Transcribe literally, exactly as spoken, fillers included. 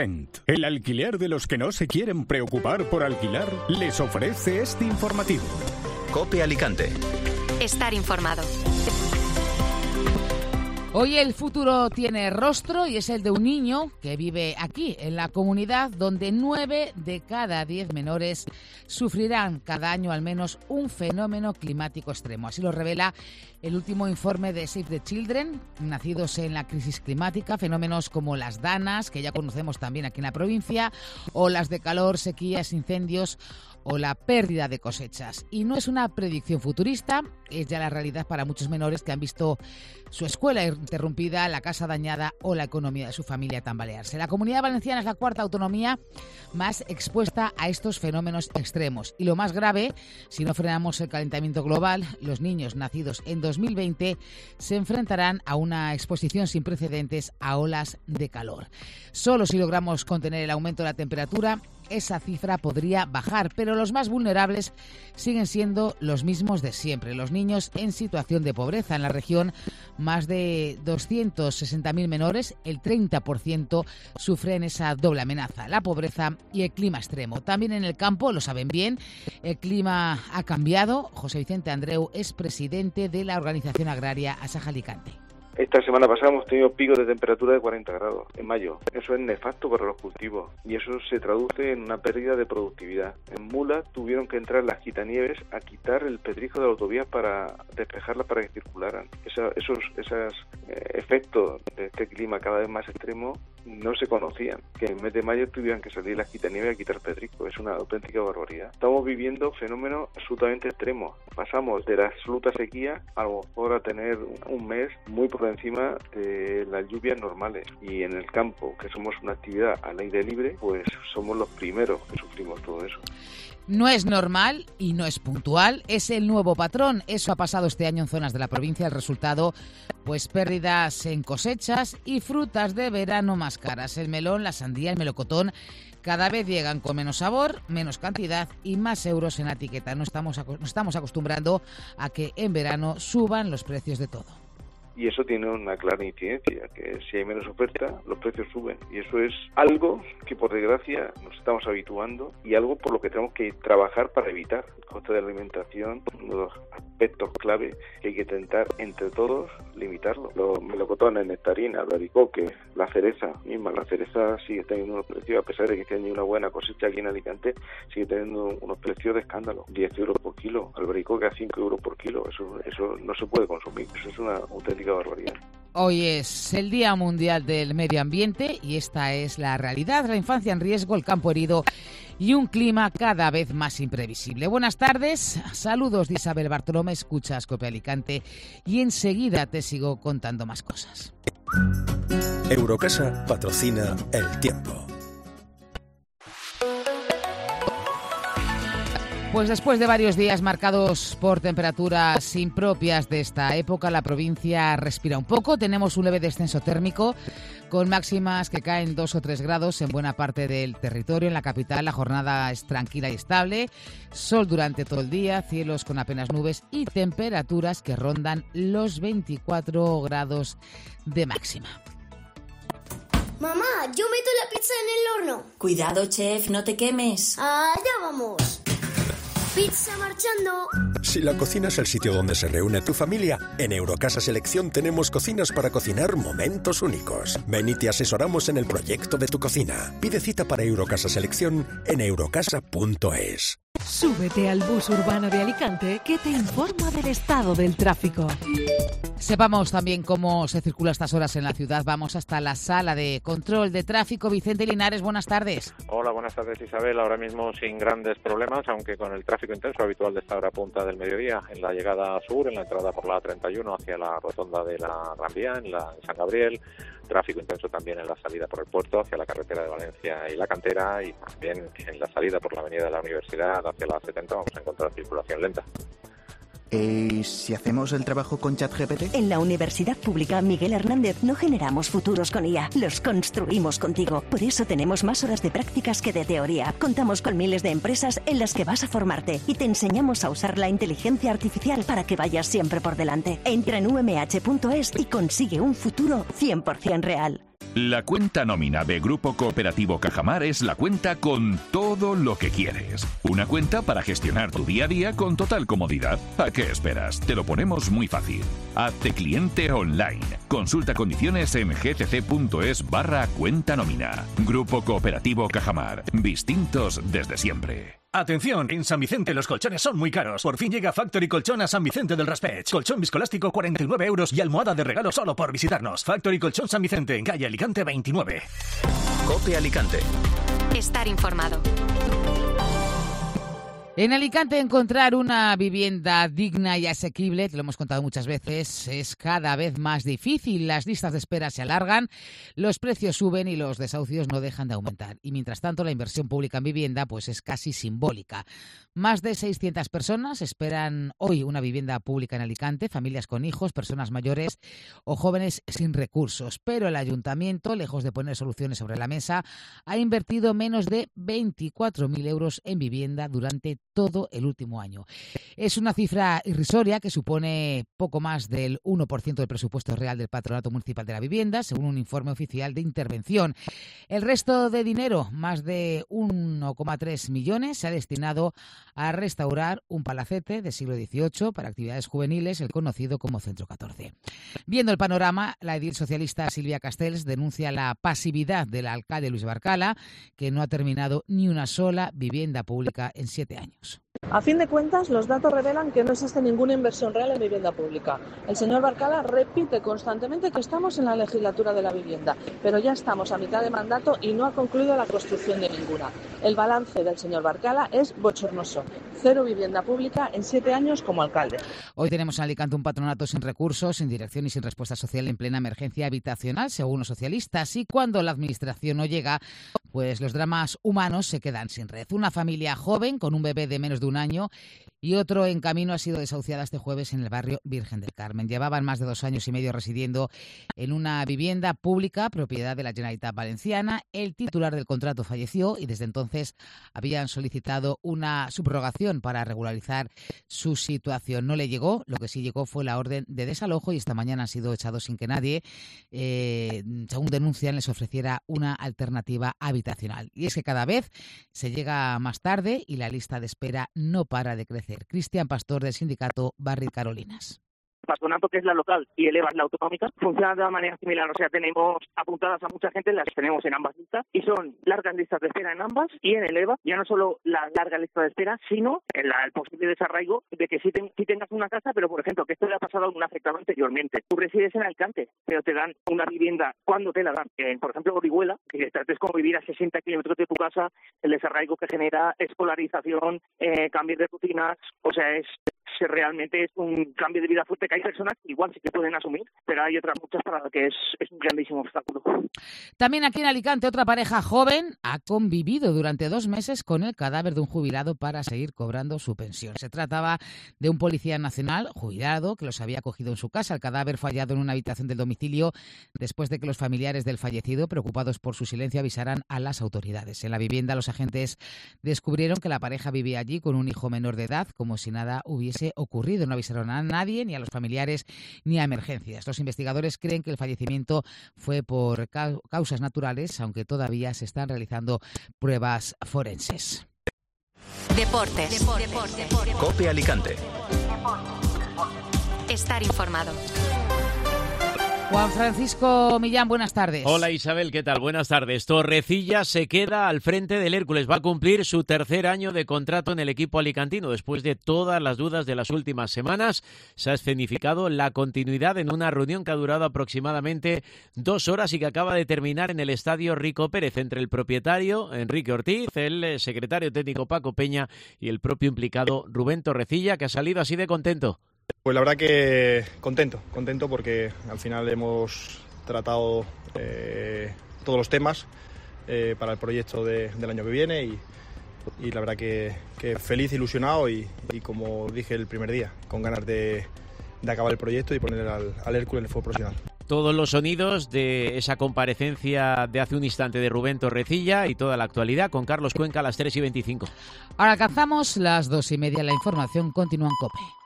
El alquiler de los que no se quieren preocupar por alquilar les ofrece este informativo. COPE Alicante. Estar informado. Hoy el futuro tiene rostro y es el de un niño que vive aquí, en la comunidad donde nueve de cada diez menores sufrirán cada año al menos un fenómeno climático extremo. Así lo revela el último informe de Save the Children, nacidos en la crisis climática, fenómenos como las danas, que ya conocemos también aquí en la provincia, o las de calor, sequías, incendios o la pérdida de cosechas. Y no es una predicción futurista, es ya la realidad para muchos menores que han visto su escuela interrumpida, la casa dañada o la economía de su familia tambalearse. La Comunidad Valenciana es la cuarta autonomía más expuesta a estos fenómenos extremos. Y lo más grave, si no frenamos el calentamiento global, los niños nacidos en dos mil veinte se enfrentarán a una exposición sin precedentes a olas de calor. Solo si logramos contener el aumento de la temperatura, esa cifra podría bajar, pero los más vulnerables siguen siendo los mismos de siempre. Los niños en situación de pobreza en la región, más de doscientos sesenta mil menores, el treinta por ciento sufren esa doble amenaza, la pobreza y el clima extremo. También en el campo, lo saben bien, el clima ha cambiado. José Vicente Andreu es presidente de la organización agraria Asaja Alicante. Esta semana pasada hemos tenido picos de temperatura de cuarenta grados en mayo. Eso es nefasto para los cultivos y eso se traduce en una pérdida de productividad. En Mula tuvieron que entrar las quitanieves a quitar el pedrijo de la autovía para despejarlas para que circularan. Esa, esos esos eh, efectos de este clima cada vez más extremo no se conocían. Que en mes de mayo tuvieran que salir las quitanieves a quitar pedrijo. Es una auténtica barbaridad. Estamos viviendo fenómenos absolutamente extremos. Pasamos de la absoluta sequía a lo mejor a tener un mes muy por encima de las lluvias normales, y en el campo, que somos una actividad al aire libre, pues somos los primeros que sufrimos todo eso. No es normal y no es puntual, es el nuevo patrón. Eso ha pasado este año en zonas de la provincia. El resultado, pues pérdidas en cosechas y frutas de verano más caras. El melón, la sandía, el melocotón cada vez llegan con menos sabor, menos cantidad y más euros en la etiqueta. No estamos, nos estamos acostumbrando a que en verano suban los precios de todo. Y eso tiene una clara incidencia, que si hay menos oferta, los precios suben. Y eso es algo que, por desgracia, nos estamos habituando y algo por lo que tenemos que trabajar para evitar. El coste de la alimentación, uno de los aspectos clave que hay que intentar entre todos limitarlo. Los melocotones, nectarina, albaricoque, la cereza misma. La cereza sigue teniendo unos precios, a pesar de que tiene una buena cosecha aquí en Alicante, sigue teniendo unos precios de escándalo. diez euros por kilo, albaricoque a cinco euros por kilo. Eso, eso no se puede consumir. Eso es una auténtica barbaridad. Hoy es el Día Mundial del Medio Ambiente y esta es la realidad. La infancia en riesgo, el campo herido y un clima cada vez más imprevisible. Buenas tardes, saludos de Isabel Bartolomé, escuchas COPE Alicante y enseguida te sigo contando más cosas. Eurocasa patrocina El Tiempo. Pues después de varios días marcados por temperaturas impropias de esta época, la provincia respira un poco. Tenemos un leve descenso térmico con máximas que caen dos o tres grados en buena parte del territorio. En la capital la jornada es tranquila y estable. Sol durante todo el día, cielos con apenas nubes y temperaturas que rondan los veinticuatro grados de máxima. Mamá, yo meto la pizza en el horno. Cuidado, chef, no te quemes. Allá vamos. Pizza marchando. Si la cocina es el sitio donde se reúne tu familia, en Eurocasa Selección tenemos cocinas para cocinar momentos únicos. Ven y te asesoramos en el proyecto de tu cocina. Pide cita para Eurocasa Selección en eurocasa punto es. Súbete al bus urbano de Alicante que te informa del estado del tráfico. Sepamos también cómo se circula a estas horas en la ciudad. Vamos hasta la sala de control de tráfico. Vicente Linares, buenas tardes. Hola, buenas tardes, Isabel. Ahora mismo sin grandes problemas, aunque con el tráfico intenso habitual de esta hora punta del mediodía, en la llegada sur, en la entrada por la A treinta y uno hacia la rotonda de la Gran Vía, en la en San Gabriel. Tráfico intenso también en la salida por el puerto hacia la carretera de Valencia y la Cantera, y también en la salida por la avenida de la Universidad hacia la setenta vamos a encontrar circulación lenta. ¿Y si hacemos el trabajo con ChatGPT? En la Universidad Pública Miguel Hernández no generamos futuros con I A, los construimos contigo. Por eso tenemos más horas de prácticas que de teoría. Contamos con miles de empresas en las que vas a formarte y te enseñamos a usar la inteligencia artificial para que vayas siempre por delante. Entra en u m h punto es y consigue un futuro cien por ciento real. La cuenta nómina de Grupo Cooperativo Cajamar es la cuenta con todo lo que quieres. Una cuenta para gestionar tu día a día con total comodidad. ¿A qué esperas? Te lo ponemos muy fácil. Hazte cliente online. Consulta condiciones en gcc.es barra cuenta nómina. Grupo Cooperativo Cajamar. Distintos desde siempre. Atención, en San Vicente los colchones son muy caros. Por fin llega Factory Colchón a San Vicente del Raspeig. Colchón viscoelástico cuarenta y nueve euros y almohada de regalo solo por visitarnos. Factory Colchón San Vicente, en calle Alicante veintinueve. COPE Alicante. Estar informado. En Alicante encontrar una vivienda digna y asequible, te lo hemos contado muchas veces, es cada vez más difícil. Las listas de espera se alargan, los precios suben y los desahucios no dejan de aumentar. Y mientras tanto la inversión pública en vivienda pues es casi simbólica. Más de seiscientas personas esperan hoy una vivienda pública en Alicante, familias con hijos, personas mayores o jóvenes sin recursos. Pero el ayuntamiento, lejos de poner soluciones sobre la mesa, ha invertido menos de veinticuatro mil euros en vivienda durante todo el último año. Es una cifra irrisoria que supone poco más del uno por ciento del presupuesto real del Patronato Municipal de la Vivienda, según un informe oficial de intervención. El resto de dinero, más de uno coma tres millones, se ha destinado a restaurar un palacete del siglo dieciocho para actividades juveniles, el conocido como Centro catorce. Viendo el panorama, la edil socialista Silvia Castells denuncia la pasividad del alcalde Luis Barcala, que no ha terminado ni una sola vivienda pública en siete años. A fin de cuentas, los datos revelan que no existe ninguna inversión real en vivienda pública. El señor Barcala repite constantemente que estamos en la legislatura de la vivienda, pero ya estamos a mitad de mandato y no ha concluido la construcción de ninguna. El balance del señor Barcala es bochornoso. Cero vivienda pública en siete años como alcalde. Hoy tenemos en Alicante un patronato sin recursos, sin dirección y sin respuesta social en plena emergencia habitacional, según los socialistas. Y cuando la administración no llega, pues los dramas humanos se quedan sin red. Una familia joven con un bebé de menos de un año y otro en camino ha sido desahuciada este jueves en el barrio Virgen del Carmen. Llevaban más de dos años y medio residiendo en una vivienda pública propiedad de la Generalitat Valenciana. El titular del contrato falleció y desde entonces habían solicitado una subrogación para regularizar su situación. No le llegó, lo que sí llegó fue la orden de desalojo y esta mañana han sido echados sin que nadie, eh, según denuncian, les ofreciera una alternativa habitacional. Y es que cada vez se llega más tarde y la lista de espera no para de crecer. Cristian Pastor, del sindicato Barri Carolinas. Patronato, que es la local, y el E V A es la autonómica, funcionan de una manera similar. O sea, tenemos apuntadas a mucha gente, las tenemos en ambas listas, y son largas listas de espera en ambas, y en el E V A ya no solo la larga lista de espera, sino el, el posible desarraigo de que sí, ten, sí tengas una casa, pero por ejemplo, que esto le ha pasado a un afectado anteriormente. Tú resides en Alicante, pero te dan una vivienda, ¿cuándo te la dan? Eh, por ejemplo, Orihuela, que es como vivir a sesenta kilómetros de tu casa, el desarraigo que genera escolarización, eh, cambios de rutinas, o sea, es... realmente es un cambio de vida fuerte que hay personas que igual sí que pueden asumir, pero hay otras muchas para las que es, es un grandísimo obstáculo. También aquí en Alicante otra pareja joven ha convivido durante dos meses con el cadáver de un jubilado para seguir cobrando su pensión. Se trataba de un policía nacional jubilado que los había acogido en su casa. El cadáver fue hallado en una habitación del domicilio después de que los familiares del fallecido, preocupados por su silencio, avisaran a las autoridades. En la vivienda los agentes descubrieron que la pareja vivía allí con un hijo menor de edad, como si nada hubiese ocurrido. No avisaron a nadie, ni a los familiares, ni a emergencias. Los investigadores creen que el fallecimiento fue por causas naturales, aunque todavía se están realizando pruebas forenses. Deportes. Deportes. Deportes. COPE Alicante. Estar informado. Juan Francisco Millán, buenas tardes. Hola Isabel, ¿qué tal? Buenas tardes. Torrecilla se queda al frente del Hércules. Va a cumplir su tercer año de contrato en el equipo alicantino. Después de todas las dudas de las últimas semanas, se ha escenificado la continuidad en una reunión que ha durado aproximadamente dos horas y que acaba de terminar en el estadio Rico Pérez, entre el propietario Enrique Ortiz, el secretario técnico Paco Peña y el propio implicado Rubén Torrecilla, que ha salido así de contento. Pues la verdad que contento, contento porque al final hemos tratado eh, todos los temas eh, para el proyecto de, del año que viene y, y la verdad que, que feliz, ilusionado y, y como dije el primer día, con ganas de, de acabar el proyecto y poner al, al Hércules en el fútbol profesional. Todos los sonidos de esa comparecencia de hace un instante de Rubén Torrecilla y toda la actualidad con Carlos Cuenca a las tres y veinticinco. Ahora alcanzamos las dos y media. La información continúa en COPE.